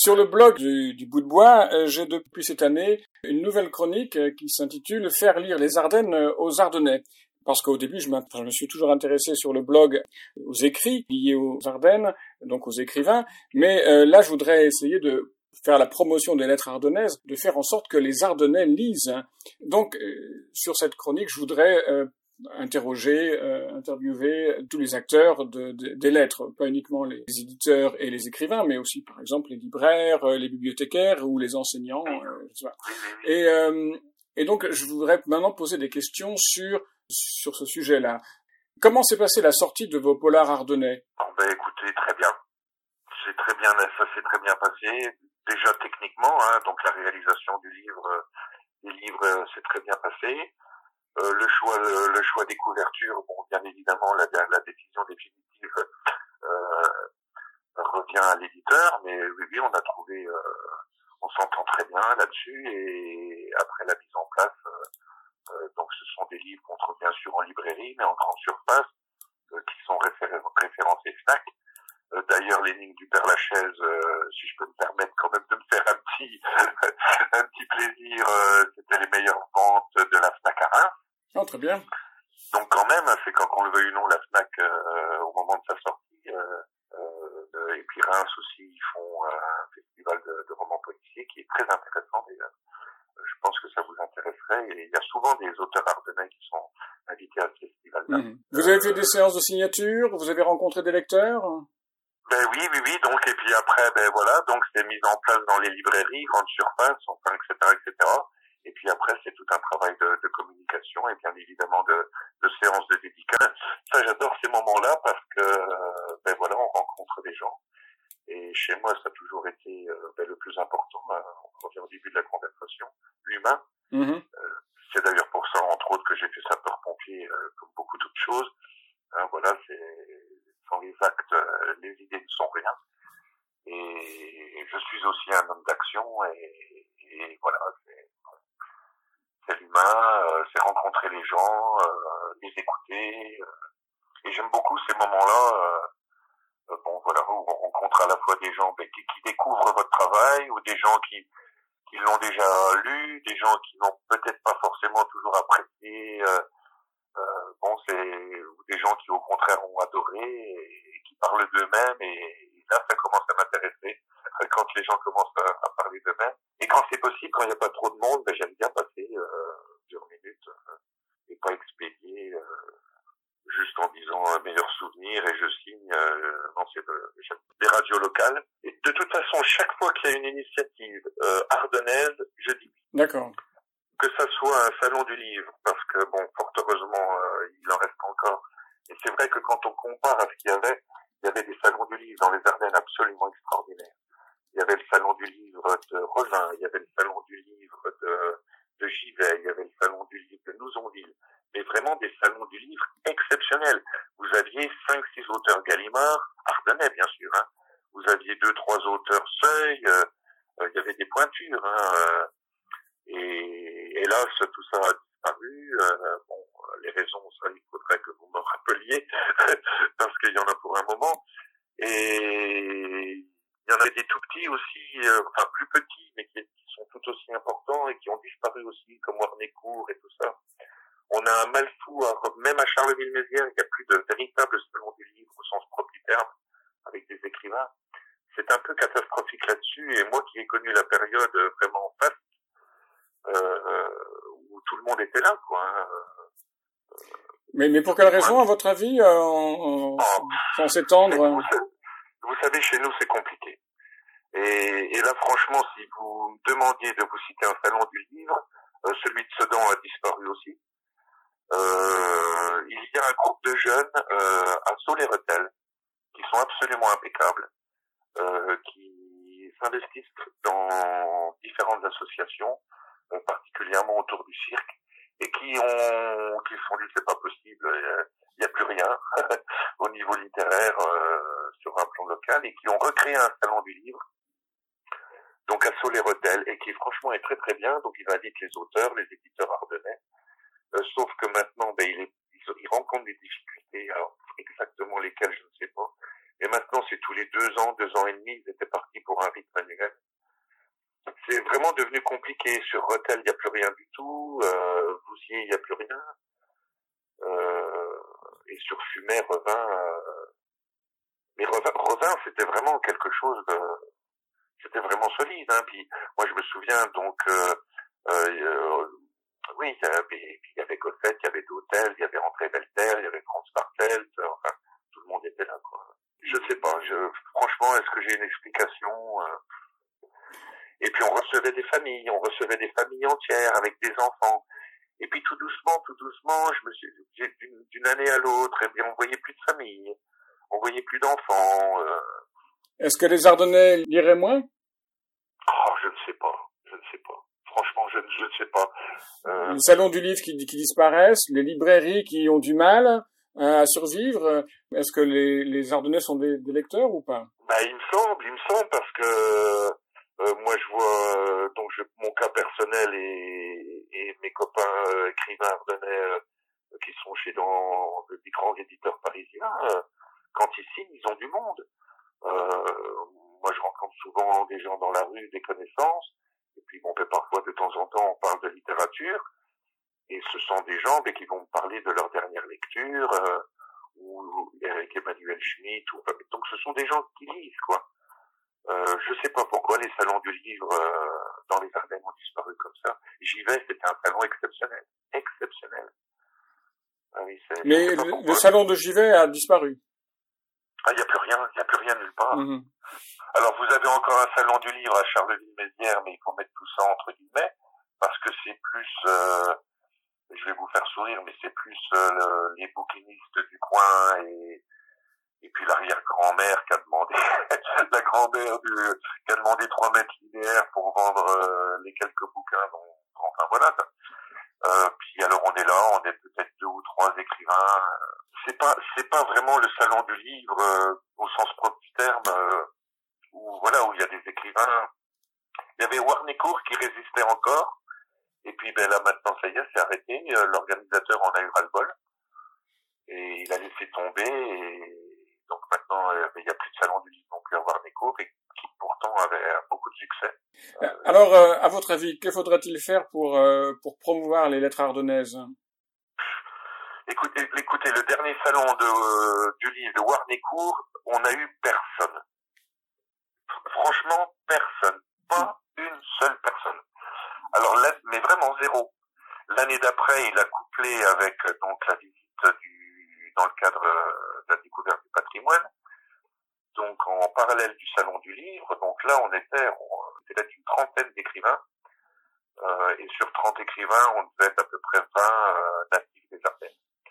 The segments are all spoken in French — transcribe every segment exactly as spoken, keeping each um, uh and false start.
Sur le blog du, du Bout de Bois, euh, j'ai depuis cette année une nouvelle chronique euh, qui s'intitule « Faire lire les Ardennes aux Ardennais ». Parce qu'au début, je, je me suis toujours intéressé sur le blog aux écrits liés aux Ardennes, donc aux écrivains. Mais euh, là, je voudrais essayer de faire la promotion des lettres ardennaises, de faire en sorte que les Ardennais lisent. Donc, euh, sur cette chronique, je voudrais euh, interroger, euh, interviewer tous les acteurs de, de, des lettres, pas uniquement les éditeurs et les écrivains, mais aussi, par exemple, les libraires, les bibliothécaires ou les enseignants. Euh, je sais pas. Et, euh, et donc, je voudrais maintenant poser des questions sur sur ce sujet-là. Comment s'est passée la sortie de vos polars ardennais? Bon, ben, écoutez, très bien. C'est très bien, ça s'est très bien passé. Déjà techniquement, hein, donc la réalisation du livre, des livres, euh, s'est très bien passé. Euh, le choix, le, le choix des couvertures, bon, bien évidemment, la, la décision définitive euh, revient à l'éditeur, mais oui, oui, on a trouvé, euh, on s'entend très bien là-dessus, et après la mise en place. Euh, Euh, donc ce sont des livres qu'on trouve bien sûr en librairie, mais en grande surface, euh, qui sont réfé- référencés Fnac. Euh, d'ailleurs, l'énigme du Père Lachaise, euh, si je peux me permettre quand même de me faire un petit un petit plaisir, euh, c'était les meilleures ventes de la Fnac à Reims. Oh, très bien. Donc quand même, c'est quand qu'on le veuille ou non, la Fnac, euh, au moment de sa sortie, euh, euh, et puis Reims aussi, ils font un festival de, de romans policiers qui est très intéressant d'ailleurs. Je pense que ça vous intéresserait, et il y a souvent des auteurs ardennais qui sont invités à ce festival-là. Mmh. Vous avez fait des séances de signature? Vous avez rencontré des lecteurs? Ben oui, oui, oui, donc, et puis après, ben voilà, donc c'est mis en place dans les librairies, grandes surfaces, enfin, et cetera, et cetera. Et puis après, c'est tout un travail de, de communication et bien évidemment de, de séances de dédicaces. Ça, j'adore ces moments-là parce que, ben voilà, on rencontre des gens. Et chez moi, ça a toujours été euh, ben, le plus important, ben, on revient au début de la conversation, l'humain. Mmh. Euh, c'est d'ailleurs pour ça, entre autres, que j'ai fait sapeur-pompier, euh, comme beaucoup d'autres choses. Hein, voilà, c'est sans les actes, euh, les idées ne sont rien. Et je suis aussi un homme d'action, et, et voilà, c'est, c'est l'humain, euh, c'est rencontrer les gens, euh, les écouter. Euh, et j'aime beaucoup ces moments-là. Euh, Bon, voilà, où on rencontre à la fois des gens qui, qui découvrent votre travail, ou des gens qui, qui l'ont déjà lu, des gens qui n'ont peut-être pas forcément toujours apprécié. Euh, euh, bon, c'est ou des gens qui au contraire ont adoré et, et qui parlent d'eux-mêmes. Et, et là, ça commence à m'intéresser quand les gens commencent à, à parler d'eux-mêmes. Et quand c'est possible, quand il n'y a pas trop de monde, ben, j'aime bien passer euh, plusieurs minutes euh, et pas expédier. Euh, juste en disant un meilleur souvenir, et je signe, euh, non, c'est euh, des radios locales. Et de toute façon, chaque fois qu'il y a une initiative euh, ardennaise, je dis oui. D'accord. Que ça soit un salon du livre, parce que, bon, fort heureusement, euh, il en reste encore. Et c'est vrai que quand on compare à ce qu'il y avait, il y avait des salons du livre dans les Ardennes absolument extraordinaires. Il y avait le salon du livre de Revin, il y avait le salon du livre de, de Givet, il y avait le salon du livre de Nouzonville. Mais vraiment des salons du livre exceptionnels. Vous aviez cinq, six auteurs Gallimard, ardennais bien sûr, hein. Vous aviez deux, trois auteurs Seuil, euh, euh, il y avait des pointures, hein, euh, et hélas, tout ça a disparu. Euh, bon, les raisons, ça, il faudrait que vous me rappeliez, parce qu'il y en a pour un moment. Et il y en a des tout petits aussi, euh, enfin plus petits, mais qui, qui sont tout aussi importants et qui ont disparu aussi, comme Warnécourt et tout ça. On a un mal fou, à, même à Charleville-Mézières, il n'y a plus de véritable salon du livre au sens propre du terme, avec des écrivains. C'est un peu catastrophique là-dessus, et moi qui ai connu la période vraiment faste, euh, où tout le monde était là, quoi. Hein. Mais, mais pour quelle raison, à votre avis, euh, en, en, oh, sans s'étendre vous, vous savez, chez nous, c'est compliqué. Et, et là, franchement, si vous me demandiez de vous citer un salon du livre, euh, celui de Sedan a disparu aussi. Euh, il y a un groupe de jeunes euh, à Sault-les-Retelles qui sont absolument impeccables, euh, qui s'investissent dans différentes associations, euh, particulièrement autour du cirque, et qui ont qui se sont dit c'est pas possible, il n'y a plus rien au niveau littéraire euh, sur un plan local, et qui ont recréé un salon du livre, donc à Sault-les-Retelles, et qui franchement est très très bien. Donc il invite les auteurs, les éditeurs ardennais. Euh, sauf que maintenant, ben, il, est, il, il rencontre des difficultés, alors exactement lesquelles, je ne sais pas. Et maintenant, c'est tous les deux ans, deux ans et demi, ils étaient partis pour toujours un rythme manuel. C'est vraiment devenu compliqué. Sur Rethel, il n'y a plus rien du tout. Euh, Vouziers, il n'y a plus rien. Euh, et sur Fumet, Revin... Euh, mais Revin, Revin, c'était vraiment quelque chose de... C'était vraiment solide. Hein. Puis moi, je me souviens, donc... Euh, euh, oui, il y avait, il y avait Goffet, il y avait Dautel, il y avait André Belter, il y avait Franz Bartelt. Enfin, tout le monde était là, quoi. Je sais pas. Je, franchement, est-ce que j'ai une explication euh... Et puis on recevait des familles, on recevait des familles entières avec des enfants. Et puis tout doucement, tout doucement, je me suis, j'ai, d'une, d'une année à l'autre, eh bien, on voyait plus de familles, on voyait plus d'enfants. Euh... Est-ce que les Ardennais liraient moins? Oh, je ne sais pas, je ne sais pas. Franchement, je, je ne sais pas. Euh... Les salons du livre qui, qui disparaissent, les librairies qui ont du mal à survivre. Est-ce que les, les Ardennais sont des, des lecteurs ou pas? Bah, il me semble, il me semble, parce que euh, moi, je vois euh, donc je, mon cas personnel et, et mes copains euh, écrivains ardennais euh, qui sont chez dans des grands éditeurs parisiens. Euh, quand ils signent, ils ont du monde. Euh, moi, je rencontre souvent des gens dans la rue, des connaissances. Et puis, bon, ben, parfois, de temps en temps, on parle de littérature. Et ce sont des gens ben, qui vont me parler de leur dernière lecture, euh, ou avec Emmanuel Schmitt. Ou, donc, ce sont des gens qui lisent, quoi. Euh, je sais pas pourquoi les salons du livre euh, dans les Ardennes ont disparu comme ça. J'y vais, c'était un salon exceptionnel. Exceptionnel. Ah oui, c'est, Mais le, le salon de Givet a disparu. Ah, il n'y a plus rien, il n'y a plus rien nulle part. Mmh. Alors, vous avez encore un salon du livre à Charleville-Mézières, mais il faut mettre tout ça entre guillemets, parce que c'est plus, euh, je vais vous faire sourire, mais c'est plus euh, le, les bouquinistes du coin et, et puis l'arrière-grand-mère qui a demandé, la grand-mère du, qui a demandé trois mètres linéaires pour vendre euh, les quelques bouquins dont, enfin voilà. Euh, puis alors on est là, on est peut-être deux ou trois écrivains. C'est pas, c'est pas vraiment le salon du livre euh, au sens propre du terme, euh, où voilà, où il y a des écrivains. Il y avait Warnécourt qui résistait encore, et puis ben là maintenant ça y est, c'est arrêté. Euh, l'organisateur en a eu ras-le-bol et il a laissé tomber. Et donc maintenant euh, il y a plus de salon du livre non plus à Warnécourt, et qui pourtant avait beaucoup de succès. Euh, Alors, euh, à votre avis, que faudrait-il faire pour euh, pour promouvoir les lettres ardennaises? Écoutez, écoutez, le dernier salon de, euh, du livre de Warnécourt, on a eu personne. Franchement, personne. Pas une seule personne. Alors là, mais vraiment zéro. L'année d'après, il a couplé avec donc la visite du, dans le cadre euh, de la découverte du patrimoine. Donc en parallèle du salon du livre, donc là on était, on était une trentaine d'écrivains. Euh, et sur trente écrivains, on devait être à peu près vingt euh, natifs des Ardennes.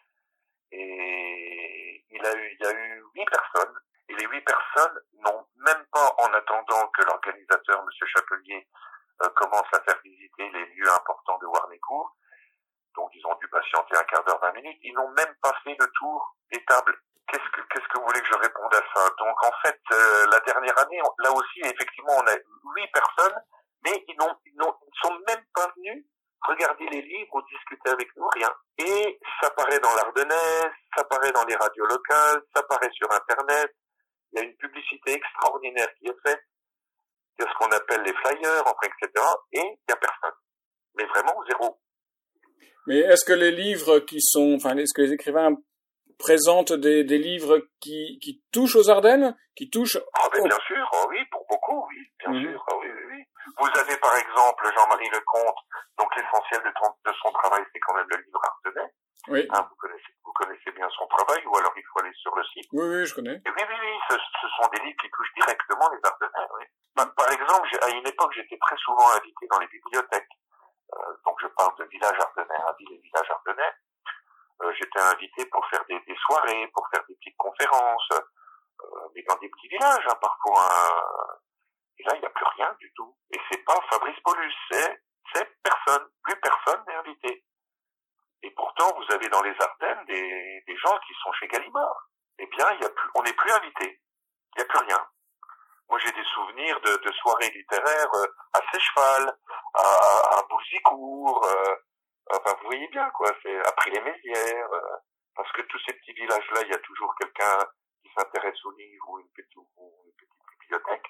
Et il a eu, il y a eu huit personnes, et les huit personnes n'ont même pas, en attendant que l'organisateur, Monsieur Chapelier, euh, commence à faire visiter les lieux importants de Warnécourt, donc ils ont dû patienter un quart d'heure, vingt minutes, ils n'ont même pas fait le tour des tables. Qu'est-ce que, qu'est-ce que vous voulez que je réponde à ça? Donc en fait, euh, la dernière année, on, là aussi, effectivement, on a huit personnes, mais ils n'ont, ils n'ont, ils ne sont même pas venus regarder les livres ou discuter avec nous, rien. Et ça paraît dans l'Ardennaise, ça paraît dans les radios locales, ça paraît sur Internet. Il y a une publicité extraordinaire qui est faite. Il y a ce qu'on appelle les flyers, enfin, et cetera. Et il n'y a personne. Mais vraiment zéro. Mais est-ce que les livres qui sont, enfin, est-ce que les écrivains présentent des, des livres qui, qui touchent aux Ardennes, qui touchent... Ah ben bien sûr, oh oui, pour beaucoup, oui, bien mmh. sûr, oh oui, oui, oui. Vous avez par exemple Jean-Marie Lecomte, donc l'essentiel de, ton, de son travail, c'est quand même le livre ardennais. Oui. Hein, vous connaissez, vous connaissez bien son travail, ou alors il faut aller sur le site. Oui, oui, je connais. Et oui, oui, oui, ce, ce sont des livres qui touchent directement les Ardennais, oui. Par, par exemple, à une époque, j'étais très souvent invité dans les bibliothèques. Euh, donc je parle de village ardennais, hein, ville et village ardennais. Euh, j'étais invité pour faire des, des soirées, pour faire des petites conférences, euh, mais dans des petits villages, hein, parfois. Hein. Et là, il n'y a plus rien du tout. Et c'est pas Fabrice Paulus, c'est, c'est personne. Plus personne n'est invité. Et pourtant, vous avez dans les Ardennes des, des gens qui sont chez Gallimard. Eh bien, il y a plus, on n'est plus invité. Il n'y a plus rien. Moi, j'ai des souvenirs de, de soirées littéraires euh, à Sécheval, à, à Bouzicourt, euh, enfin, vous voyez bien, quoi, c'est après les Mézières, euh, parce que tous ces petits villages-là, il y a toujours quelqu'un qui s'intéresse aux livres ou une petite, ou une petite bibliothèque.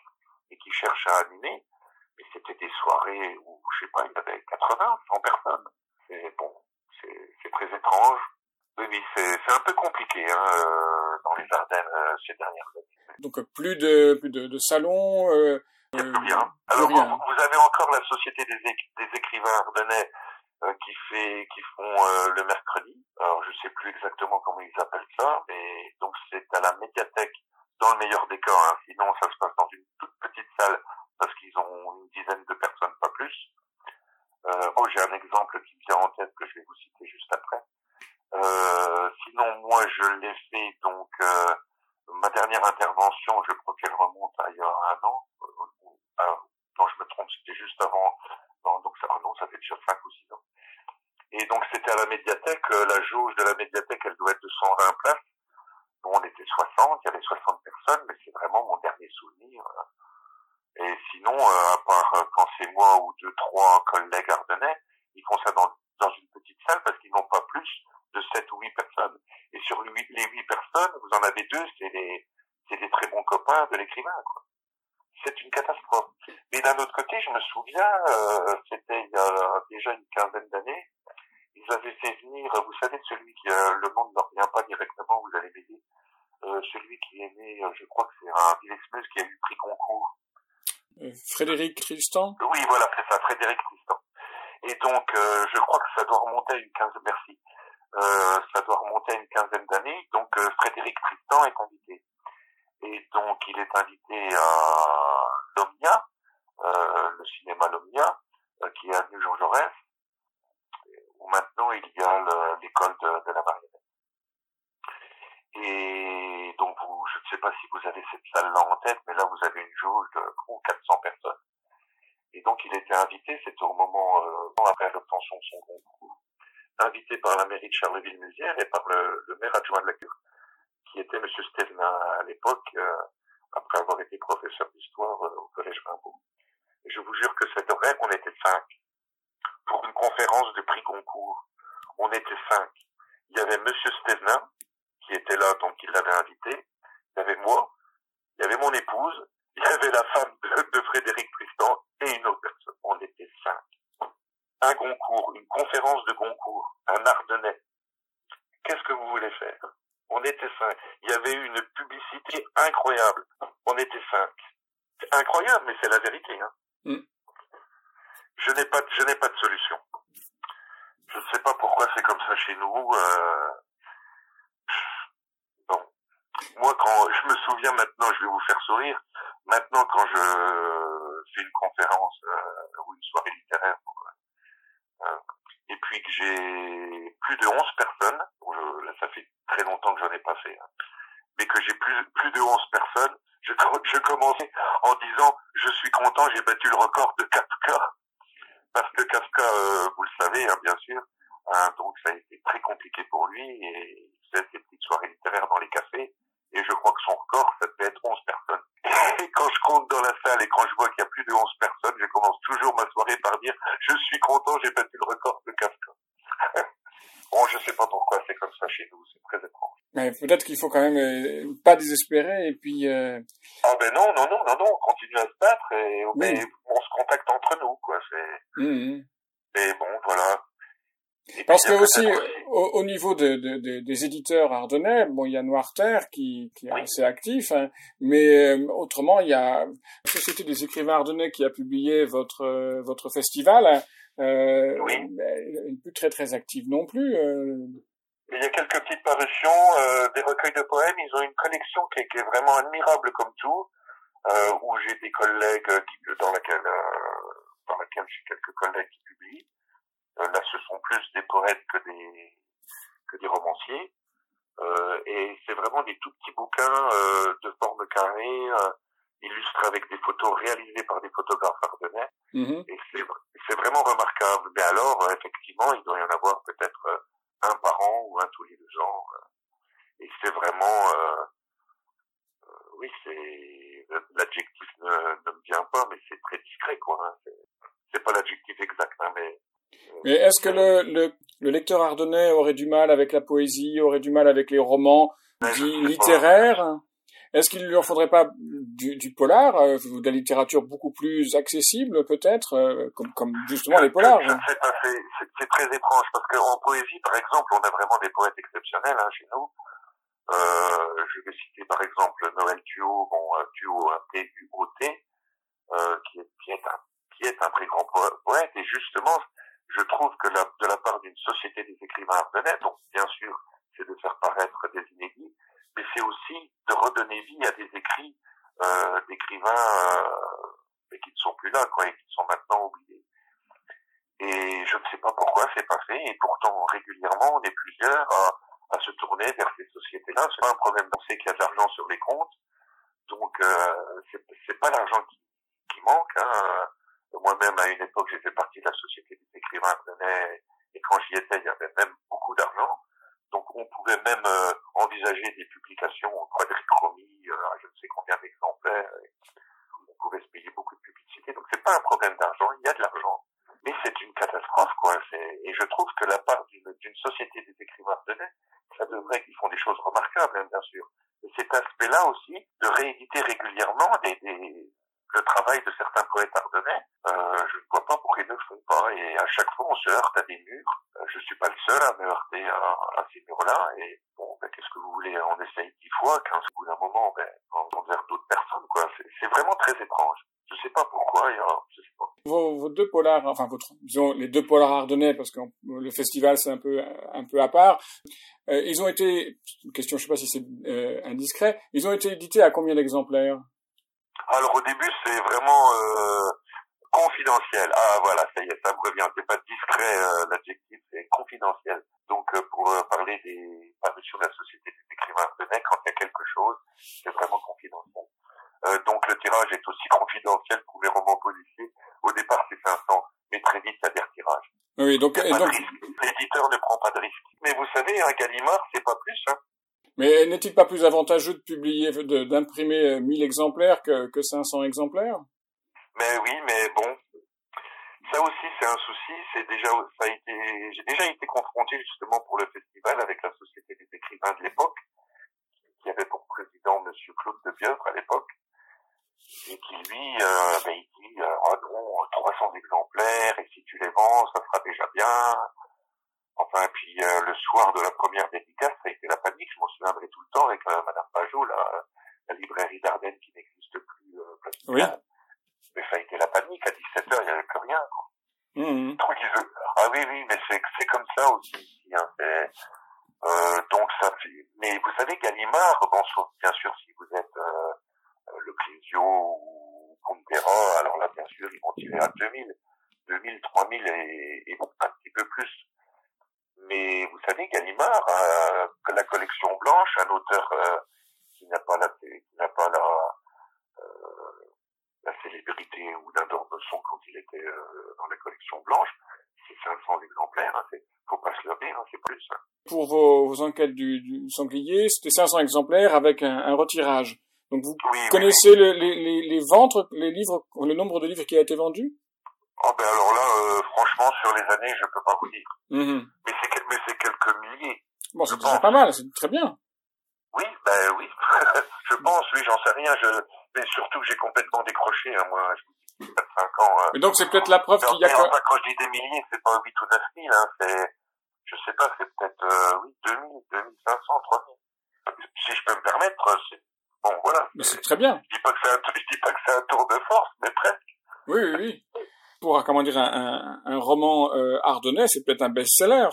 et qui cherchent à animer. Mais c'était des soirées où, je sais pas, il y avait quatre-vingts, cent personnes. C'est bon, c'est, c'est très étrange. Oui, oui, c'est, c'est un peu compliqué hein, euh, dans les Ardennes euh, ces dernières années. Donc plus de plus de, de salons. Euh, il n'y a plus rien. Plus Alors rien. Vous, vous avez encore la Société des, é- des écrivains ardennais euh, qui fait, qui font euh, le mercredi. Alors je sais plus exactement comment ils appellent ça, mais donc c'est à la médiathèque dans le meilleur des cas. Hein. Sinon ça se passe dans une toute petite salle parce qu'ils ont une dizaine de personnes, pas plus. Euh, oh, j'ai un exemple qui me vient en tête que je vais vous citer juste après. Euh, sinon, moi, je l'ai fait, donc, euh, ma dernière intervention, je crois qu'elle remonte à il y a un an. Euh, euh, non, je me trompe, c'était juste avant. Non, donc, ça, non, ça fait déjà cinq ou six ans. Et donc, c'était à la médiathèque. Euh, la jauge de la médiathèque, elle doit être de cent vingt places. Bon, on était soixante, il y avait soixante personnes, mais c'est vraiment mon dernier souvenir. Et sinon, euh, à part euh, quand c'est moi ou deux, trois collègues ardennais, ils font ça dans, dans une petite salle parce qu'ils n'ont pas plus de sept ou huit personnes. Et sur les huit, les huit personnes, vous en avez deux, c'est des, c'est des très bons copains de l'écrivain, quoi. C'est une catastrophe. Mais d'un autre côté, je me souviens, euh, c'était il y a déjà une quinzaine d'années, ils avaient fait venir, vous savez, celui qui, euh, le monde ne revient pas directement, vous allez m'aider, euh, celui qui est né, euh, je crois que c'est un Villexmeuse qui a eu le prix Goncourt. Euh, Frédéric Tristan? Oui, voilà, c'est ça, Frédéric Tristan. Et donc, euh, je crois que ça doit remonter à une quinzaine, merci, euh, ça doit remonter à une quinzaine d'années. Donc, euh, Frédéric Tristan est invité. Et donc, il est invité à l'Omnia, euh, le cinéma l'Omnia, euh, qui est avenue Jean Jaurès, où maintenant il y a le, l'école de, de la marionnette. Et donc, vous, je ne sais pas si vous avez cette salle-là en tête, mais là, vous avez une jauge de oh, quatre cents personnes. Et donc, il était invité, c'était au moment, euh, après l'obtention de son concours, invité par la mairie de Charleville-Mézières et par le, le maire adjoint de la Cure, qui était M. Stevenin à l'époque, euh, après avoir été professeur d'histoire euh, au Collège Rimbaud. Et je vous jure que cet horaire, on était cinq. Pour une conférence de prix Goncourt, on était cinq. Il y avait M. Stevenin, qui était là, donc il l'avait invité. Il y avait moi, il y avait mon épouse, il y avait la femme de, de Frédéric Tristan et une autre personne. On était cinq. Un Goncourt, une conférence de Goncourt, un Ardennais. Qu'est-ce que vous voulez faire? On était cinq. Il y avait eu une publicité incroyable. On était cinq. C'est incroyable, mais c'est la vérité. Hein. Mm. Je n'ai pas, je n'ai pas de solution. Je ne sais pas pourquoi c'est comme ça chez nous. Euh... Bon. Moi, quand je me souviens maintenant, je vais vous faire sourire. Maintenant, quand je fais une conférence euh, ou une soirée littéraire, euh, et puis que j'ai plus de onze personnes, je, là, ça fait très longtemps que j'en ai pas fait, hein, mais que j'ai plus plus de onze personnes, je, je commençais en disant je suis content, j'ai battu le record de Kafka, parce que Kafka, euh, vous le savez, hein, bien sûr, hein, donc ça a été très compliqué pour lui et il faisait ses petites soirées littéraires dans les cafés. Et je crois que son record, ça devait être onze personnes. Et quand je compte dans la salle et quand je vois qu'il y a plus de onze personnes, je commence toujours ma soirée par dire « Je suis content, j'ai battu le record de Kafka. » Bon, je sais pas pourquoi c'est comme ça chez nous, c'est très étrange. Mais peut-être qu'il faut quand même euh, pas désespérer et puis... Euh... Ah ben non, non, non, non, non, on continue à se battre et oui. mais on se contacte entre nous, quoi. C'est... Mmh. Et bon, voilà. Et Parce que aussi, au, au niveau de, de, de, des éditeurs ardennais, bon, il y a Noirterre qui, qui est oui. assez actif, hein, mais euh, autrement, il y a la Société des écrivains ardennais qui a publié votre euh, votre festival, hein, euh, oui. Elle n'est plus très très active non plus. Euh... Il y a quelques petites parutions, euh, des recueils de poèmes. Ils ont une collection qui est, qui est vraiment admirable comme tout, euh, où j'ai des collègues qui, dans laquelle euh, dans laquelle j'ai quelques collègues qui publient. Euh, là, ce sont plus des poètes que des que des romanciers, euh, et c'est vraiment des tout petits bouquins euh, de forme carrée, euh, illustrés avec des photos réalisées par des photographes ardennais, mm-hmm. et c'est c'est vraiment remarquable. Mais alors, euh, effectivement, il doit y en avoir peut-être euh, un par an ou un tous les deux ans, euh, et c'est vraiment, euh, euh, oui, c'est l'adjectif ne, ne me vient pas, mais c'est très discret, quoi. Hein. C'est, c'est pas l'adjectif exact, hein, mais Mais est-ce que le, le, le lecteur ardennais aurait du mal avec la poésie, aurait du mal avec les romans dits littéraires? Est-ce qu'il ne leur faudrait pas du, du polar, euh, de la littérature beaucoup plus accessible peut-être, euh, comme, comme justement les polars. Je ne sais pas, c'est, c'est, c'est très étrange parce qu'en poésie, par exemple, on a vraiment des poètes exceptionnels hein, chez nous. Euh, je vais citer par exemple Noël Thuot, bon, Thuot, T U O T, euh, qui est, qui est un, qui est un très grand poète, et justement, je trouve que la, de la part d'une société des écrivains ardennais, donc bien sûr, c'est de faire paraître des inédits, mais c'est aussi de redonner vie à des écrits, euh, d'écrivains, euh, mais qui ne sont plus là, quoi, et qui sont maintenant oubliés. Et je ne sais pas pourquoi c'est pas fait, et pourtant, régulièrement, on est plusieurs à, à se tourner vers ces sociétés-là. C'est pas un problème, on sait qu'il y a de l'argent sur les comptes, donc euh, c'est, c'est pas l'argent qui, qui manque. Hein. Moi-même, à une époque, j'ai fait partie de la Société des écrivains ardennais, et quand j'y étais, il y avait même beaucoup d'argent. Donc on pouvait même euh, envisager des publications en quadrichromie, euh, à je ne sais combien d'exemplaires, et on pouvait se payer beaucoup de publicité. Donc c'est pas un problème d'argent, il y a de l'argent. Mais c'est une catastrophe, quoi. C'est... Et je trouve que la part d'une, d'une société des écrivains ardennais, ça devrait qu'ils font des choses remarquables, hein, bien sûr. Et cet aspect-là aussi, de rééditer régulièrement des, des, le travail de certains poètes ardennais, euh, je ne vois pas pourquoi ils ne le font pas. Et à chaque fois, on se heurte à des murs. Euh, je suis pas le seul à me heurter à, à ces murs-là. Et bon, ben, qu'est-ce que vous voulez? On essaye dix fois, quinze au bout d'un moment, ben, on tourne vers d'autres personnes, quoi. C'est, c'est vraiment très étrange. Je sais pas pourquoi, et, euh, je sais pas. Vos, vos deux polars, enfin votre, disons les deux polars ardennais, parce que le festival c'est un peu un peu à part. Euh, ils ont été, une question, je sais pas si c'est euh, indiscret, ils ont été édités à combien d'exemplaires? Alors au début c'est vraiment euh, confidentiel. Ah voilà, ça y est, ça me revient. C'est pas discret euh, l'adjectif, c'est confidentiel. Donc euh, pour euh, parler des parutions de la Société des écrivains ardennais, quand il y a quelque chose, c'est vraiment confidentiel. Euh, donc le tirage est aussi confidentiel pour les romans policiers. Au départ c'est cinq cents, mais très vite ça devient tirage. Oui, donc, et donc... L'éditeur ne prend pas de risque. Mais vous savez, un Gallimard, c'est pas plus, hein. Mais n'est-il pas plus avantageux de publier, de, d'imprimer mille exemplaires que, que cinq cents exemplaires? Mais oui, mais bon. Ça aussi, c'est un souci. C'est déjà, ça a été, j'ai déjà été confronté justement pour le festival avec la Société des écrivains de l'époque, qui avait pour président monsieur Claude de Bièvre à l'époque, et qui lui, euh, ben, il dit, euh, oh non, trois cents exemplaires, et si tu les vends, ça sera déjà bien. Enfin, puis euh, le soir de la première dédicace, ça a été la panique. Je m'en souviendrai tout le temps avec euh, Madame Pajot, la, la librairie d'Ardennes qui n'existe plus. Euh, oui. Mais ça a été la panique. À dix-sept heures, il n'y avait plus rien. Quoi. Mmh. Trop qu'ils veulent. Ah oui, oui, mais c'est, c'est comme ça aussi. Hein, c'est, euh, donc ça fait... Mais vous savez, Gallimard, bon, bien sûr, si vous êtes euh, le Clésio ou Pontera, alors là, bien sûr, ils vont tirer à deux mille, deux mille, trois mille et, et bon, un petit peu plus. Mais vous savez, Gallimard, euh, la collection blanche, un auteur euh, qui n'a pas la, qui n'a pas la, euh, la célébrité ou d'un d'Ormesson quand il était euh, dans la collection blanche, c'est cinq cents exemplaires. Hein, c'est, faut pas se leurrer, hein, c'est plus. Hein. Pour vos, vos enquêtes du, du sanglier, c'était cinq cents exemplaires avec un, un retirage. Donc vous oui, connaissez oui, oui. Le, les, les, les ventes, les livres, le nombre de livres qui a été vendu? Oh ben alors là, euh, franchement, sur les années, je peux pas vous dire. Mmh. Mais c'est, mais c'est quelques milliers. Bon, c'est déjà pas mal, c'est très bien. Oui, ben oui. Je pense, oui, j'en sais rien. Je... Mais surtout que j'ai complètement décroché. Hein, moi, j'ai vingt-cinq ans. Euh... Et donc c'est peut-être la preuve Alors, qu'il y a... Mais enfin, quand je dis des milliers, c'est pas huit ou neuf mille. Hein, c'est, je sais pas, c'est peut-être euh, oui, deux mille, deux mille cinq cents, trois mille. Si je peux me permettre, c'est... Bon, voilà. Mais c'est très bien. Je dis pas que c'est un, je dis pas que c'est un tour de force, mais presque. Oui, oui, oui. Pour, comment dire, un, un, un roman euh, ardennais, c'est peut-être un best-seller.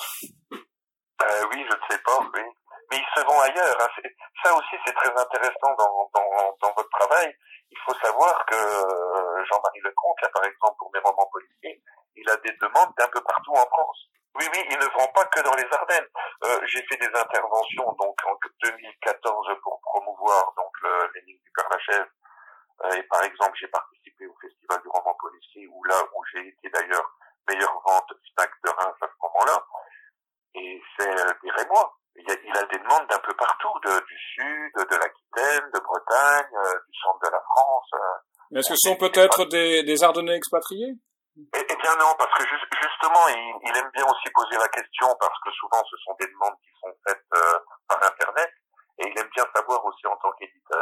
Euh, oui, je ne sais pas, oui. Mais ils se vont ailleurs. Hein. C'est, ça aussi, c'est très intéressant dans, dans, dans votre travail. Il faut savoir que euh, Jean-Marie Lecomte, là, par exemple, pour mes romans policiers, il a des demandes d'un peu partout en France. Oui, oui, il ne vend pas que dans les Ardennes. Euh, j'ai fait des interventions donc en deux mille quatorze pour promouvoir donc le, l'énigme du Père-Lachaise. Euh, et par exemple, j'ai participé au Festival du roman policier, où là où j'ai été d'ailleurs meilleure vente Snack de Reims à ce moment-là. Et c'est euh, des Rémois. Il, il a des demandes d'un peu partout, de, du sud, de l'Aquitaine, de Bretagne, euh, du centre de la France. Euh. Est-ce que ce sont peut-être des, des Ardennais expatriés? Eh, eh bien non, parce que ju- justement, il, il aime bien aussi poser la question, parce que souvent ce sont des demandes qui sont faites euh, par Internet, et il aime bien savoir aussi en tant qu'éditeur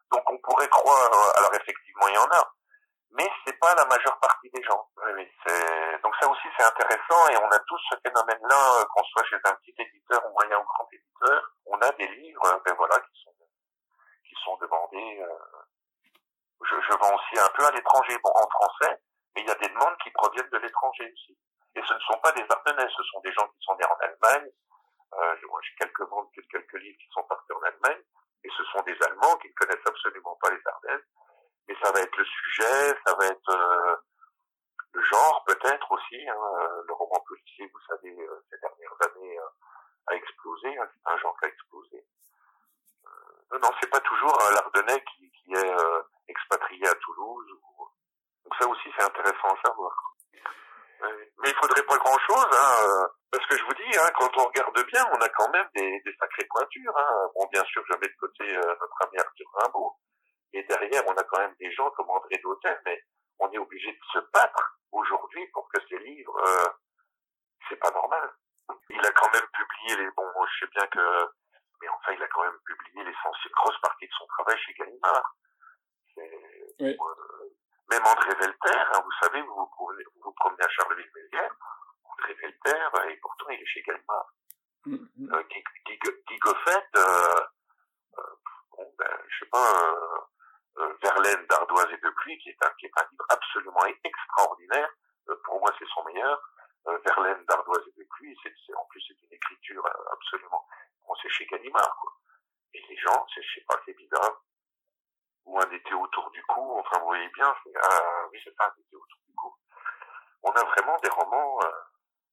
Donc on pourrait croire, alors effectivement il y en a, mais c'est pas la majeure partie des gens. Oui, oui, c'est... Donc ça aussi c'est intéressant et on a tous ce phénomène-là, qu'on soit chez un petit éditeur ou moyen ou grand éditeur, on a des livres, ben voilà, qui sont qui sont demandés. Euh... Je, je vends aussi un peu à l'étranger, bon en français, mais il y a des demandes qui proviennent de l'étranger aussi. Et ce ne sont pas des Ardennais, ce sont des gens qui sont nés en Allemagne. Euh, moi j'ai quelques ventes, quelques livres qui sont partis en Allemagne, et ce sont des Allemands qui ne connaissent absolument pas les Ardennes. Mais ça va être le sujet, ça va être euh, le genre peut-être aussi. Hein, euh, le roman policier, vous savez, euh, ces dernières années euh, a explosé. Hein, c'est un genre qui a explosé. Euh, non, non, c'est pas toujours euh, l'Ardennais qui, qui est euh, expatrié à Toulouse. Ou... Donc ça aussi c'est intéressant à savoir. Euh, mais il faudrait pas grand-chose, hein, euh, parce que je vous dis, hein, quand on regarde bien, on a quand même des, des sacrées pointures. Hein. Bon, bien sûr, je mets de côté euh, notre ami Arthur Rimbaud. Et derrière, on a quand même des gens comme André Dautel, mais on est obligé de se battre aujourd'hui pour que ces livres, euh, c'est pas normal. Il a quand même publié les, bon, je sais bien que, mais enfin, il a quand même publié l'essentiel, grosse partie de son travail chez Gallimard. C'est, oui. euh, même André Velter, hein, vous savez, vous vous promenez, vous vous promenez à Charleville-Mézières, André Velter, et pourtant il est chez Gallimard. Mm-hmm. Euh, Guy, Guy, Guy Goffet, euh, euh, bon, ben, je sais pas, euh, Euh, Verlaine d'Ardoise et de Pluie, qui est un, qui est un livre absolument extraordinaire. Euh, pour moi, c'est son meilleur. Euh, Verlaine d'Ardoise et de Pluie, c'est, c'est, en plus, c'est une écriture euh, absolument... Bon, c'est chez Gallimard, quoi. Et les gens, c'est, je sais pas, c'est bizarre. Ou un été autour du cou, enfin, vous voyez bien, c'est, ah, oui, c'est ça, un été autour du cou. On a vraiment des romans... Euh,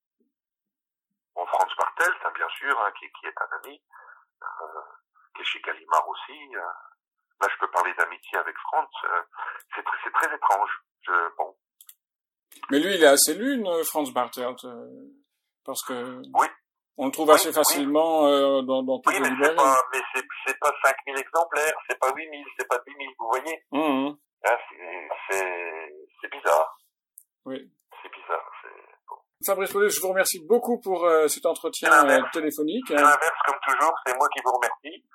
bon, Franz Bartels, hein, bien sûr, hein, qui, qui est un ami, euh, qui est chez Gallimard aussi... Euh, Là, je peux parler d'amitié avec Franz. Euh, c'est, très, c'est très étrange. Je, bon. Mais lui, il est assez lu, Franz Bartels, euh, parce que oui. on le trouve oui, assez facilement oui. euh, dans, dans toutes oui, les mais librairies. C'est pas, mais c'est, c'est pas cinq mille exemplaires, c'est pas huit mille, c'est pas dix mille, vous voyez. Mmh. Hein, c'est, c'est, c'est bizarre. Oui. C'est bizarre. C'est, bon. Fabrice Paulet, je vous remercie beaucoup pour euh, cet entretien euh, téléphonique. C'est l'inverse, comme toujours, c'est moi qui vous remercie.